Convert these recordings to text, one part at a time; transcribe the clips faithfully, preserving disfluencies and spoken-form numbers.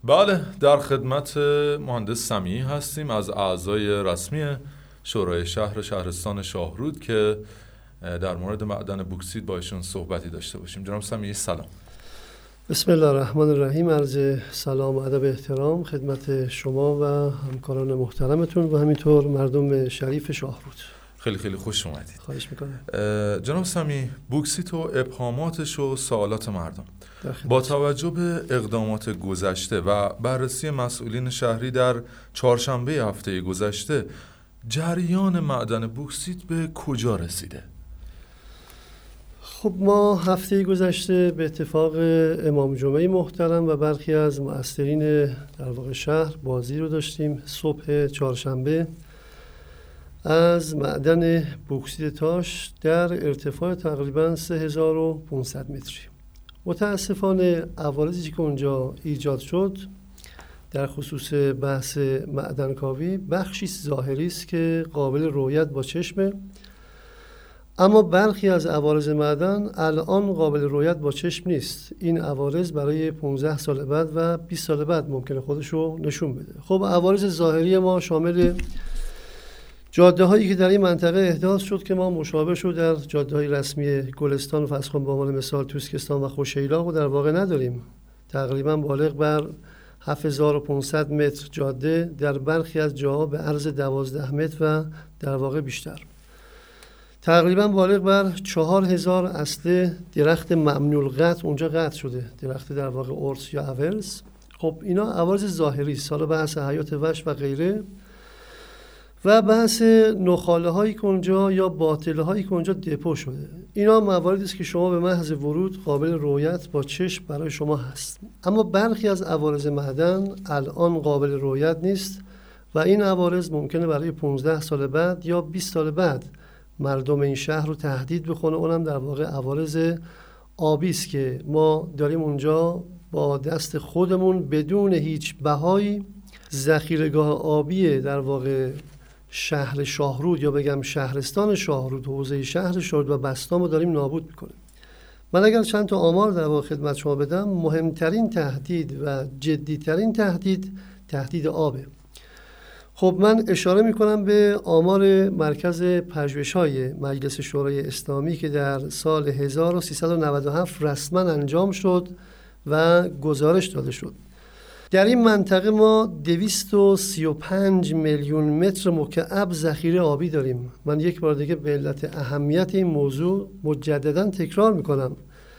بله، در خدمت مهندس سمیعی هستیم از اعضای رسمی شورای شهر شهرستان شاهرود که در مورد معدن بوکسیت با ایشون صحبتی داشته باشیم. جناب سمیعی سلام. بسم الله الرحمن الرحیم. عرض سلام و ادب احترام خدمت شما و همکاران محترمتون و همینطور مردم شریف شاهرود. خیلی خیلی خوش اومدید. خواهش میکنم. جناب سمیعی، بوکسیت و ابهاماتش و سوالات مردم با توجه به اقدامات گذشته و بررسی مسئولین شهری در چهارشنبه هفته گذشته، جریان معدن بوکسیت به کجا رسیده؟ خب ما هفته گذشته به اتفاق امام جمعه محترم و برخی از مؤثرین در واقع شهر بازی رو داشتیم. صبح چهارشنبه از معدن بوکسیت تاش در ارتفاع تقریباً سه هزار و پانصد متری. متاسفانه عوارضی که اونجا ایجاد شد در خصوص بحث معدن کاوی بخشی ظاهری است که قابل رؤیت با چشمه، اما برخی از عوارض معدن الان قابل رؤیت با چشم نیست. این عوارض برای پانزده سال بعد و بیست سال بعد ممکنه خودش رو نشون بده. خب عوارض ظاهری ما شامل جاده هایی که در این منطقه احداث شد که ما مشابه شد در جاده های رسمی گلستان و فسخان به عنوان مثال توسکستان و خوشیلا و در واقع نداریم. تقریبا بالغ بر هفت هزار و پانصد متر جاده در برخی از جاها به عرض دوازده متر و در واقع بیشتر. تقریبا بالغ بر چهار هزار اصل درخت ممنوع القطع اونجا قطع شده، درخت در واقع ارس یا اورس. خب اینا عوارض ظاهری است. حالا بحث حیات وحش و غیره و بحث نخاله هایی که اونجا یا باطله هایی که اونجا دپو شده، اینا مواردی است که شما به محض ورود قابل رؤیت با چشم برای شما هست. اما برخی از عوارض معدن الان قابل رؤیت نیست و این عوارض ممکنه برای پانزده سال بعد یا بیست سال بعد مردم این شهر رو تهدید بکنه. اونم در واقع عوارض آبی است که ما داریم اونجا با دست خودمون بدون هیچ بهایی ذخیره‌گاه آبی در واقع شهر شاهرود یا بگم شهرستان شاهرود، حوزه شهر شاهرود و بستامو داریم نابود میکنیم. من اگر چند تا آمار در واقع خدمت شما بدم، مهمترین تهدید و جدیترین تهدید تهدید آبه. خب من اشاره میکنم به آمار مرکز پژوهش‌های مجلس شورای اسلامی که در سال هزار و سیصد و نود و هفت رسما انجام شد و گزارش داده شد. در این منطقه ما دویست و سی و پنج میلیون متر مکعب ذخیره آبی داریم. من یک بار دیگه به علت اهمیت این موضوع مجددا تکرار میکنم،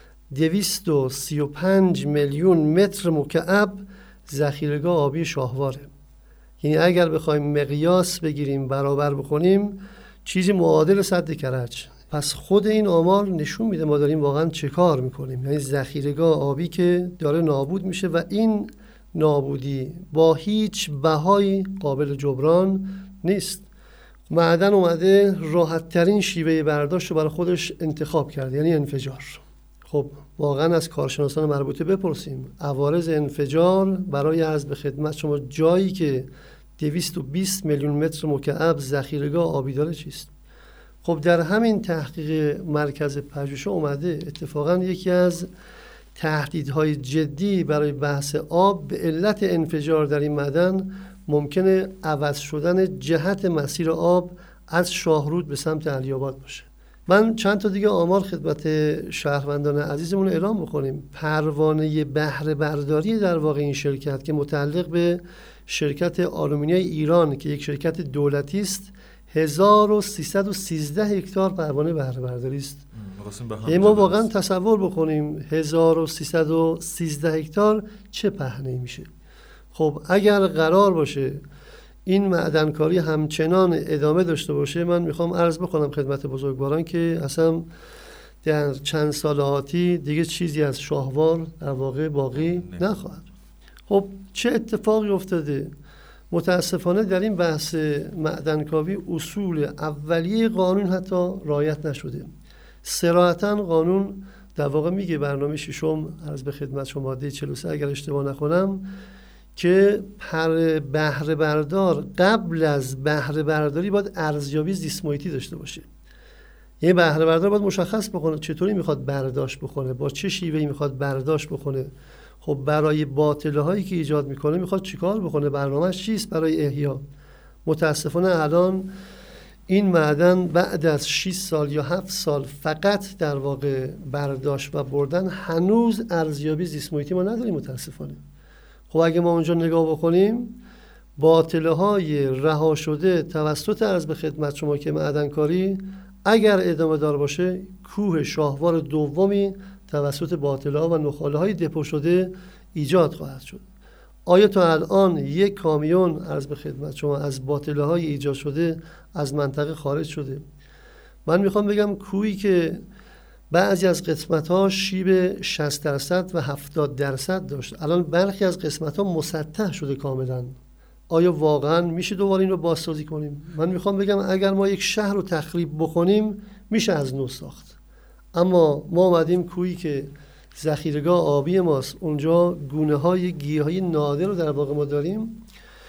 دویست و سی و پنج میلیون متر مکعب ذخیره‌گاه آبی شاهواره. یعنی اگر بخوایم مقیاس بگیریم برابر بکنیم چیزی معادل سد کرج. پس خود این آمار نشون میده ما داریم واقعا چه کار میکنیم. یعنی ذخیره‌گاه آبی که داره نابود میشه و این نابودی با هیچ بهایی قابل جبران نیست. معدن اومده راحت ترین شیوه برداشت رو برای خودش انتخاب کرد، یعنی انفجار. خب واقعا از کارشناسان مربوطه بپرسیم عوارض انفجار برای عرض به خدمت شما جایی که دویست و بیست میلیون متر مکعب ذخیره‌گاه آبی داره چیست؟ خب در همین تحقیق مرکز پژوهش اومده اتفاقا یکی از تهدیدهای جدی برای بحث آب به علت انفجار در این معدن ممکنه عوض شدن جهت مسیر آب از شاهرود به سمت علی‌آباد باشه. من چند تا دیگه آمار خدمت شهروندان عزیزمون اعلام بکنیم. پروانه بهره برداری در واقع این شرکت که متعلق به شرکت آلومینیوم ایران که یک شرکت دولتی است، هزار و سیصد و سیزده هکتار پروانه بهره برداری است. یعنی ما واقعا تصور بکنیم هزار و سیصد و سیزده هکتار چه پهنه‌ای میشه. خب اگر قرار باشه این معدنکاری همچنان ادامه داشته باشه، من میخوام عرض بکنم خدمت بزرگواران که اصلا در چند سال آتی دیگه چیزی از شاهوار در واقع باقی نخواهد. خب چه اتفاقی افتاده؟ متاسفانه در این بحث معدنکاوی اصول اولیه قانون حتی رعایت نشده. صراحتاً قانون در واقع میگه برنامه ششم عرض به خدمت شما ماده چهل و سه اگر اشتباه نکنم که پر بهره بردار قبل از بهره برداری باید ارزیابی زیست محیطی داشته باشه. یعنی بهره بردار باید مشخص بکنه چطوری میخواد برداشت بکنه، با چه شیوهی میخواد برداشت بکنه. خب برای باطله هایی که ایجاد میکنه میخواد چیکار بکنه؟ برنامه‌اش چیست برای احیا؟ متاسفانه الان این معدن بعد از شش سال یا هفت سال فقط در واقع برداشت و بردن هنوز ارزیابی زیست محیطی ما نداریم متاسفانه. خب اگه ما اونجا نگاه بکنیم باطله های رها شده توسط عرض به خدمت شما که معدنکاری اگر ادامه دار باشه کوه شاهوار دومی توسط باطله ها و نخاله های دپو شده ایجاد خواهد شد. آیا تا الان یک کامیون عرض به خدمت شما از باطله های ایجاد شده از منطقه خارج شده؟ من میخوام بگم کوهی که بعضی از قسمت‌ها شیب شصت درصد و هفتاد درصد داشت الان برخی از قسمت‌ها مسطح شده کاملا. آیا واقعا میشه دوباره این رو بازسازی کنیم؟ من میخوام بگم اگر ما یک شهر رو تخریب بکنیم میشه از نو ساخت، اما ما اومدیم کوهی که ذخیره‌گاه آبی ماست اونجا گونه های گیاهی نادر رو در واقع ما داریم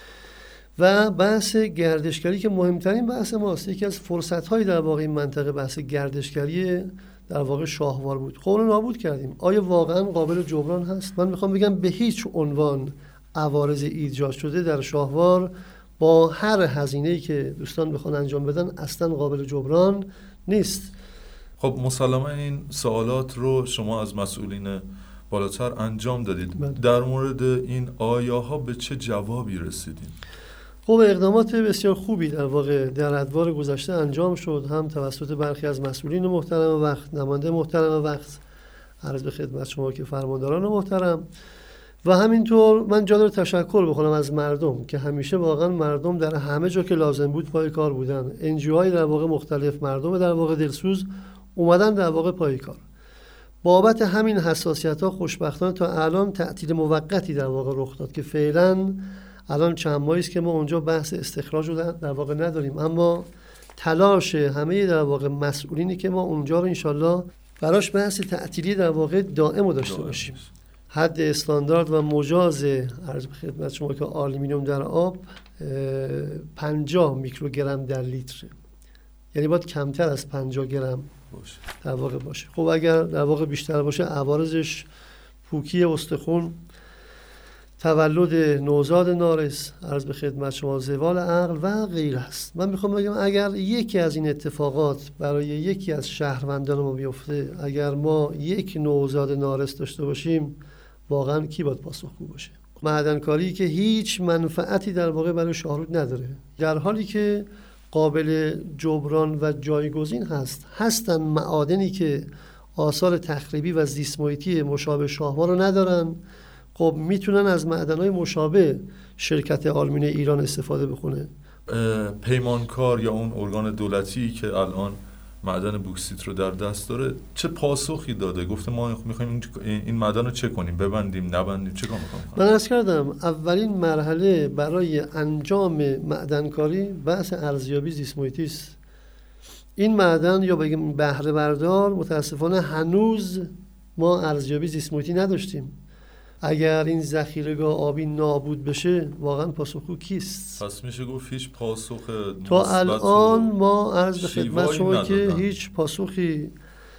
و بحث گردشگری که مهمترین بحث ماست. یکی از فرصت‌های در واقع این منطقه بحث گردشگری در واقع شاهوار بود. خب اون رو نابود کردیم. آیا واقعا قابل جبران هست؟ من میخوام بگم به هیچ عنوان عوارض ایجاد شده در شاهوار با هر هزینه‌ای که دوستان بخوان انجام بدن اصلا قابل جبران نیست. خب مسلما این سوالات رو شما از مسئولین بالاتر انجام دادید. من. در مورد این آیاها به چه جوابی رسیدین؟ خب اقدامات بسیار خوبی در واقع در ادوار گذشته انجام شد، هم توسط برخی از مسئولین محترم وقت، نماینده محترم وقت، عرض به خدمت شما که فرمانداران محترم، و همینطور من جا داره تشکر بکنم از مردم که همیشه واقعا مردم در همه جا که لازم بود پای کار بودن. انجیوهای در واقع مختلف، مردم در واقع دلسوز اومدن در واقع پای کار. بابت همین حساسیت ها خوشبختانه تا الان تعطیل موقتی در واقع رخ داد که فعلا الان چند ماهی است که ما اونجا بحث استخراج رو در واقع نداریم، اما تلاش همه در واقع مسئولینی که ما اونجا رو انشالله براش بحث تعطیلی در واقع دائم داشته باشیم. حد استاندارد و مجاز عرض به خدمت شما که آلومینیوم در آب پنجاه میکروگرم در لیتر، یعنی باید کمتر از پنجاه گرم باشه در واقع باشه. خب اگر در واقع بیشتر باشه عوارضش پوکی استخون، تولد نوزاد نارس، عرض به خدمت شما زوال عقل و غیره است. من میخوام بگم اگر یکی از این اتفاقات برای یکی از شهروندان ما بیفته، اگر ما یک نوزاد نارس داشته باشیم، واقعا کی باید پاسخگو باشه؟ معدنکاری که هیچ منفعتی در واقع برای شاهرود نداره، در حالی که قابل جبران و جایگزین هست. هستن معادنی که آثار تخریبی و زیست محیطی مشابه شاهوار رو ندارن، خب میتونن از معدن‌های مشابه شرکت آلومینیوم ایران استفاده بکنه. پیمانکار یا اون ارگان دولتی که الان معدن بوکسیت رو در دست داره چه پاسخی داده؟ گفته ما میخوایم این معدن رو چه کنیم؟ ببندیم، نبندیم، چه کار میکنیم؟ من عرض کردم اولین مرحله برای انجام معدنکاری بحث ارزیابی زیست محیطی است. این معدن یا بگیم بهره بردار متاسفانه هنوز ما ارزیابی زیست محیطی نداشتیم. اگر این ذخیره‌گاه آبی نابود بشه واقعا پاسخگو کیست؟ پس میشه گفت هیچ پاسخ تا الان ما عرض به خدمت شما که هیچ پاسخی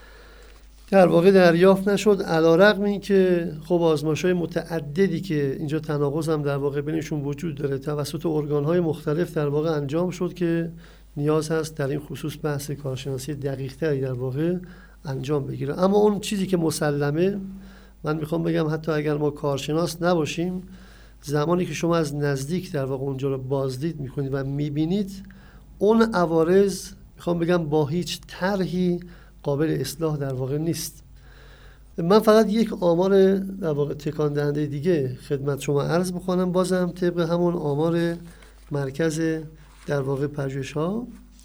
در واقع دریافت نشد، علی‌رغم این که خب آزمایش‌های متعددی که اینجا تناقض هم در واقع بینشون وجود داره توسط ارگان‌های مختلف در واقع انجام شد که نیاز هست در این خصوص بحث کارشناسی دقیق‌تری در واقع انجام بگیره. اما اون چیزی که مسلمه، من میخوام بگم حتی اگر ما کارشناس نباشیم، زمانی که شما از نزدیک در واقع اونجا رو بازدید میکنید و میبینید، اون عوارض میخوام بگم با هیچ طرحی قابل اصلاح در واقع نیست. من فقط یک آمار در واقع تکان دهنده دیگه خدمت شما عرض بکنم، بازم طبق همون آمار مرکز در واقع پژوهش‌ها.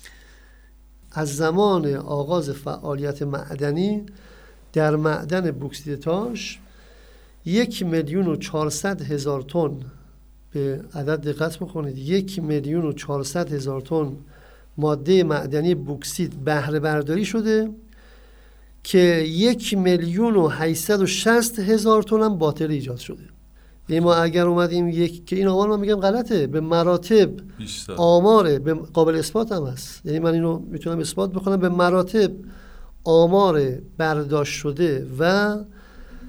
از زمان آغاز فعالیت معدنی در معدن بوکسیت تاش یک میلیون و چهارصد هزار تن، به عدد دقت بکنید، یک میلیون و چهارصد هزار تن ماده معدنی بوکسیت بهره برداری شده که یک میلیون و هشتصد و شصت هزار تن هم باطل ایجاد شده. یعنی ما اگر اومدیم یک که این آمار من میگم غلطه، به مراتب بیشتر. آماره به قابل اثبات هم هست، یعنی من اینو میتونم اثبات بکنم، به مراتب آمار برداشت شده و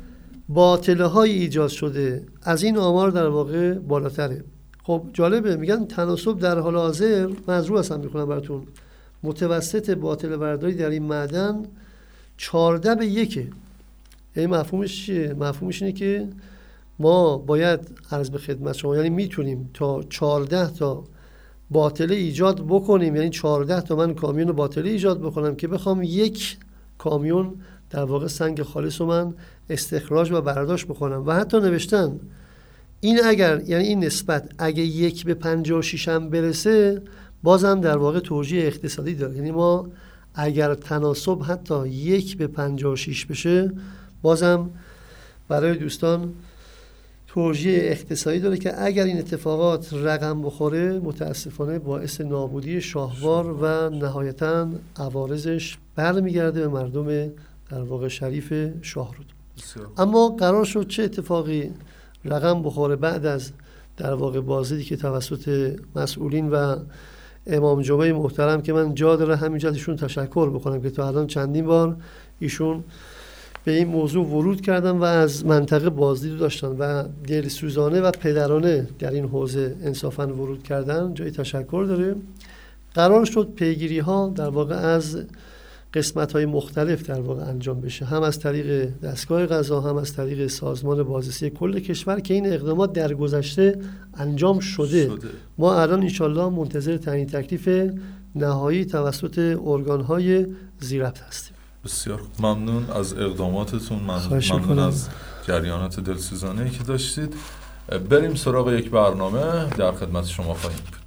باطله های ایجاد شده از این آمار در واقع بالاتره. خب جالبه، میگن تناسب در حال حاضر، من از رو اصلا میخونم براتون، متوسط باطله برداری در این معدن چهارده به یکه. یعنی مفهومش چیه؟ مفهومش اینه که ما باید عرض به خدمت شما، یعنی میتونیم تا چهارده تا باطله ایجاد بکنیم، یعنی چهارده تا من کامیون باطله ایجاد بکنم که بخوام یک کامیون در واقع سنگ خالص رو من استخراج و برداشت بکنم. و حتی نوشتن این اگر، یعنی این نسبت اگه یک به پنجاه و شش هم برسه بازم در واقع توجیه اقتصادی داره. یعنی ما اگر تناسب حتی یک به پنجاه و شش بشه بازم برای دوستان توجیه اقتصادی داره که اگر این اتفاقات رقم بخوره متاسفانه باعث نابودی شاهوار و نهایتاً عوارضش برمیگرده به مردم در واقع شریف شاهرود. اما قرار شد چه اتفاقی رقم بخوره بعد از در واقع بازدیدی که توسط مسئولین و امام جمعه محترم که من جا داره همینجا ازشون تشکر بکنم که تا الان چندین بار ایشون به این موضوع ورود کردن و از منطقه بازدید داشتن و دلسوزانه و پدرانه در این حوزه انصافاً ورود کردن، جای تشکر داره. قرار شد پیگیری ها در واقع از قسمت های مختلف در واقع انجام بشه، هم از طریق دستگاه قضا هم از طریق سازمان بازرسی کل کشور که این اقدامات در گذشته انجام شده, شده. ما الان انشالله منتظر تعیین تکلیف نهایی توسط ارگان های زیربط هستیم. بسیار ممنون از اقداماتتون، ممنون, ممنون از جریانات دلسوزانه‌ای که داشتید. بریم سراغ یک برنامه، در خدمت شما خواهیم بود.